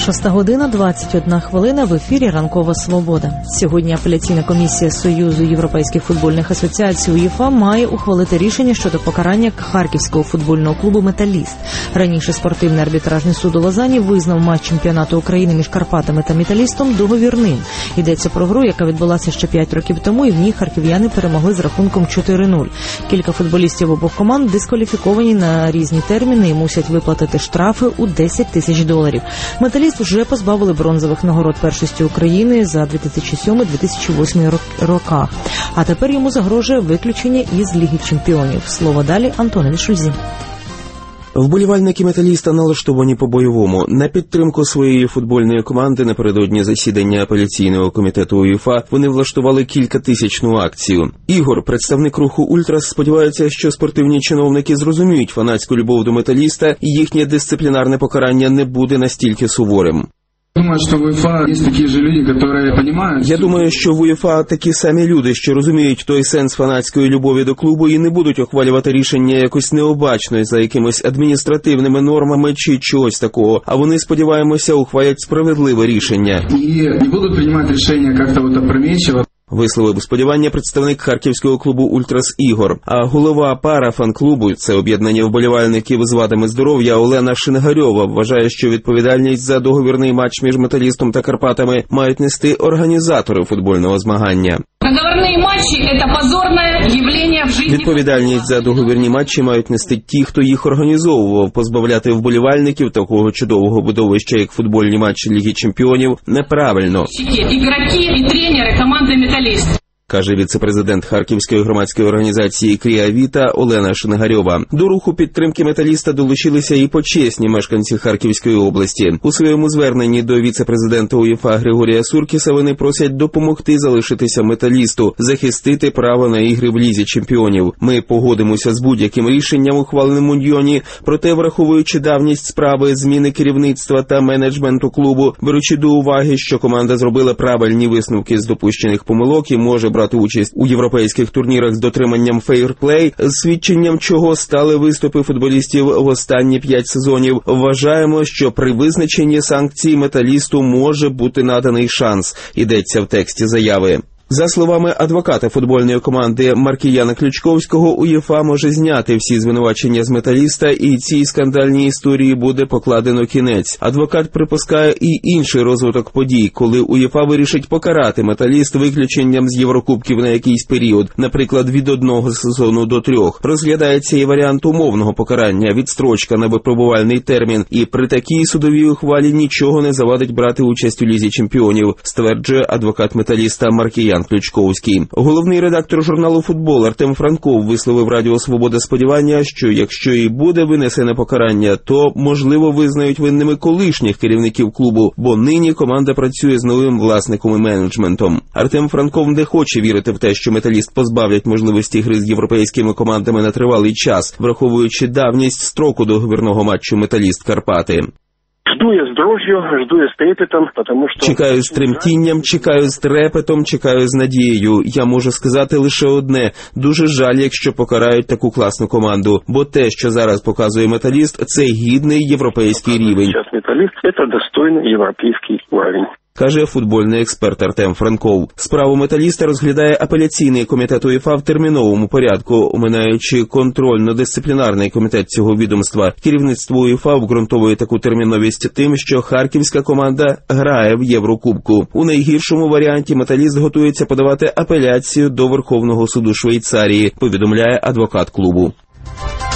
6 година 21 хвилина, в ефірі «Ранкова Свобода». Сьогодні апеляційна комісія Союзу європейських футбольних асоціацій УЄФА має ухвалити рішення щодо покарання харківського футбольного клубу «Металіст». Раніше спортивний арбітражний суд у Лозанні визнав матч чемпіонату України між Карпатами та «Металістом» договірним. Йдеться про гру, яка відбулася ще 5 років тому, і в ній харків'яни перемогли з рахунком 4-0. Кілька футболістів обох команд дискваліфіковані на різні терміни і мусять виплатити штрафи у $10 тисяч. «Металіст» вже позбавили бронзових нагород першості України за 2007-2008 роках. А тепер йому загрожує виключення із Ліги чемпіонів. Слово далі Антонові Шульзі. Вболівальники «Металіста» налаштовані по-бойовому. На підтримку своєї футбольної команди напередодні засідання апеляційного комітету УЄФА вони влаштували кількатисячну акцію. Ігор, представник руху «Ультрас», сподівається, що спортивні чиновники зрозуміють фанатську любов до «Металіста» і їхнє дисциплінарне покарання не буде настільки суворим. Я думаю, що в УЄФА такі самі люди, що розуміють той сенс фанатської любові до клубу і не будуть ухвалювати рішення якось необачно за якимись адміністративними нормами чи чогось такого, а вони, сподіваємося, ухвалять справедливе рішення. І не будуть приймати рішення як-то опрометчиво. Висловив сподівання представник харківського клубу «Ультрас» Ігор. А голова парафан-клубу, це об'єднання вболівальників з вадами здоров'я, Олена Шингарьова, вважає, що відповідальність за договірний матч між «Металістом» та «Карпатами» мають нести організатори футбольного змагання. Договірні матчі – це позорне явлення в житті. Відповідальність за договірні матчі мають нести ті, хто їх організовував. Позбавляти вболівальників такого чудового видовища, як футбольні матчі Ліги чемпіонів, неправильно. Ігроки і тренери команди «Металіст», каже віце-президент Харківської громадської організації «Кріа Віта» Олена Шингарьова. До руху підтримки «Металіста» долучилися і почесні мешканці Харківської області. У своєму зверненні до віце-президента УЄФА Григорія Суркіса вони просять допомогти залишитися «Металісту», захистити право на ігри в Лізі чемпіонів. Ми погодимося з будь-яким рішенням, ухваленим Уньйоні, проте, враховуючи давність справи, зміни керівництва та менеджменту клубу, беручи до уваги, що команда зробила правильні висновки з допущених помилок і може брати участь у європейських турнірах з дотриманням фейрплей, свідченням чого стали виступи футболістів в останні 5 сезонів, вважаємо, що при визначенні санкцій «Металісту» може бути наданий шанс, йдеться в тексті заяви. За словами адвоката футбольної команди Маркіяна Ключковського, УЄФА може зняти всі звинувачення з «Металіста» і цій скандальній історії буде покладено кінець. Адвокат припускає і інший розвиток подій, коли УЄФА вирішить покарати «Металіст» виключенням з Єврокубків на якийсь період, наприклад, від 1 сезону до 3. Розглядається і варіант умовного покарання, відстрочка на випробувальний термін, і при такій судовій ухвалі нічого не завадить брати участь у Лізі чемпіонів, стверджує адвокат «Металіста» Маркіян Ключковський. Головний редактор журналу «Футбол» Артем Франков висловив Радіо Свобода сподівання, що якщо і буде винесене покарання, то, можливо, визнають винними колишніх керівників клубу, бо нині команда працює з новим власником і менеджментом. Артем Франков не хоче вірити в те, що «Металіст» позбавлять можливості гри з європейськими командами на тривалий час, враховуючи давність строку договірного матчу «Металіст-Карпати». Жду я с дрожью, жду я с трепетом, потому что... Чекаю з тремтінням, чекаю з трепетом, чекаю з надією. Я можу сказати лише одне. Дуже жаль, якщо покарають таку класну команду. Бо те, що зараз показує «Металіст», це гідний європейський рівень. Зараз «Металіст» – це достойний європейський рівень. Каже футбольний експерт Артем Франков. Справу «Металіста» розглядає апеляційний комітет УЄФА в терміновому порядку, оминаючи контрольно-дисциплінарний комітет цього відомства. Керівництво УЄФА обґрунтовує таку терміновість тим, що харківська команда грає в Єврокубку. У найгіршому варіанті «Металіст» готується подавати апеляцію до Верховного суду Швейцарії, повідомляє адвокат клубу.